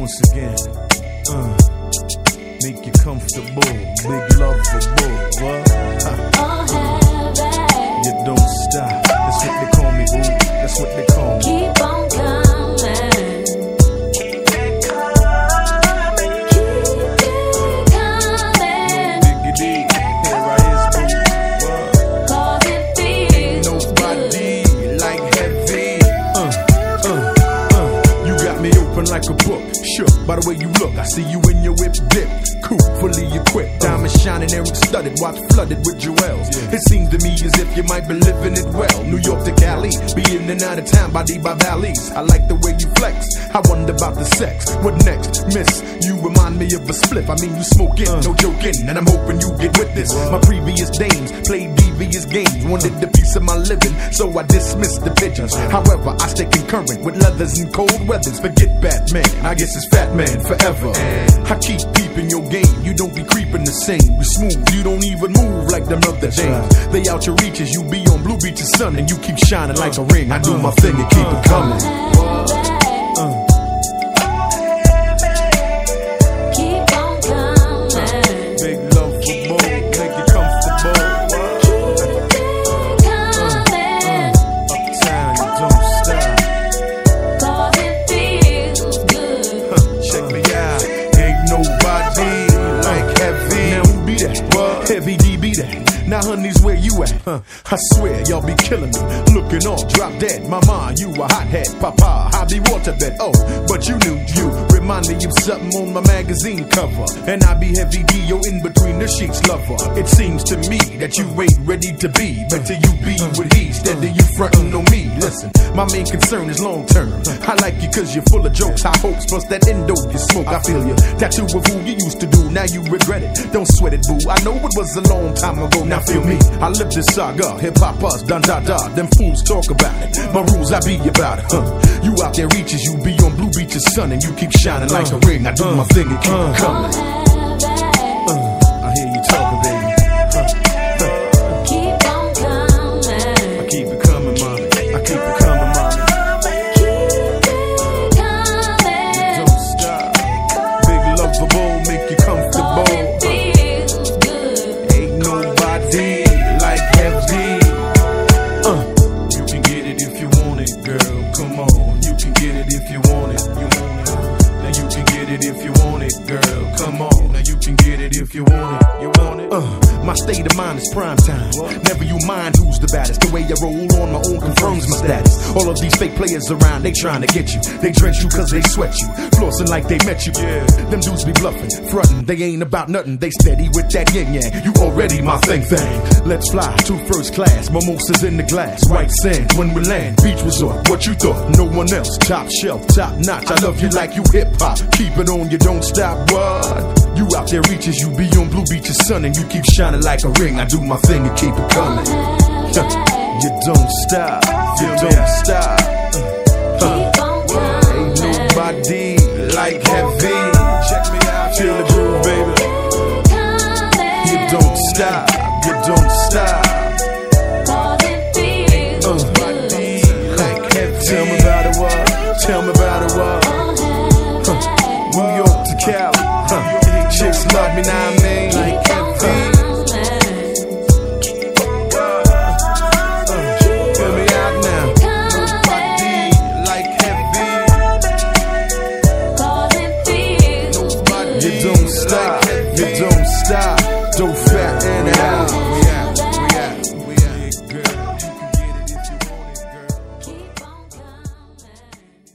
once again. Make you comfortable, big lovable. You don't stop. That's what they call me, boo. That's what they call me. Keep on coming. Keep it coming. No diggity. Here I is, boo. Cause it feels Nobody good. like heavy. You got me open like a book. Shook by the way you look. I see you in your whip dip. Cool, fully equipped. Diamonds shining, Eric studded. Watch flooded with jewels. It seems to me as if you might be living it well. New York to Cali, be in and out of town, body by valleys. I like the way you flex. I wonder about the sex. What next, miss? You remind me of a spliff. I mean, you smoking, no joking. And I'm hoping you get with this. My previous dames played devious games. Wanted the piece of my living, so I dismissed the pigeons. However, I stay concurrent with leathers and cold weathers. Forget Batman, I guess it's Fat Man forever. I keep peeping your game. You don't be creeping the same. You smooth, you don't even move like them other dames. They out your reaches, you be on Blue Beach's sun, and you keep shining like a ring. I do my thing and keep it coming. Keep on coming. Big love for both, make you comfortable. Keep it coming. Uptown, you don't stop. Cause it feels good. Check me out, ain't nobody like heavy. Now who be that? What? Heavy D be that. Now honeys, where you at? I swear y'all be killing me. Looking all drop dead. Mama, you a hothead. Papa, I be waterbed. Oh, but you knew you remind me of something on my magazine cover. And I be heavy D, yo, in between the sheets lover. It seems to me that you ain't ready to be. Better you be with he, steady you frontin' on me. Listen, my main concern is long term. I like you cause you're full of jokes, high hopes, plus that endo you smoke. I feel you. Tattoo of who you used to do, now you regret it. Don't sweat it, boo. I know it was a long time ago. Now feel me, I live this saga. Hip hop us, dun da da. Them fools talk about it. My rules, I be about it. You out there reaches, you be on Blue Beach's sun, and you keep shining like a ring. I do my thing and keep it coming. I hear you talking, baby. Keep on coming. I keep it coming, mommy. I keep it coming, mommy. Keep it coming. Don't stop. Big lovable, make you comfortable. Cause it feels good. Ain't nobody like heavy. You can get it if you want it, girl. Come on, you can get it if you want it. You want it. Now you can get it if you want it, girl. Come on, now you can get it if you want it. You want it. My state of mind is prime time. Never you mind who's the baddest. The way I roll on my own confirms my status. All of these fake players around, they trying to get you. They drench you cause they sweat you. Flossing like they met you. Yeah, them dudes be bluffing, frontin'. They ain't about nothing. They steady with that yin yang. You already my thing. Let's fly to first class. Mimosas in the glass. White sands when we land. Beach resort. What you thought? No one else. Top shelf, top notch. I love you like you hip hop. Keep it on, you don't stop. What? You out there reaches, you be on Blue Beach's sun, and you keep shining like a ring. I do my thing and keep it coming. You don't stop. You don't stop. Keep on coming. Ain't nobody like heavy. Check me out, feel the groove, baby. You don't stop. You don't stop. Cause it feels good. Like heavy. Tell me about it, what? Tell me about it, what? New York to Cali. Chicks love me, now I mean. Like heavy. Feel me out now. Nobody like heavy. Cause it feels good. You don't stop. You don't stop. Don't fail.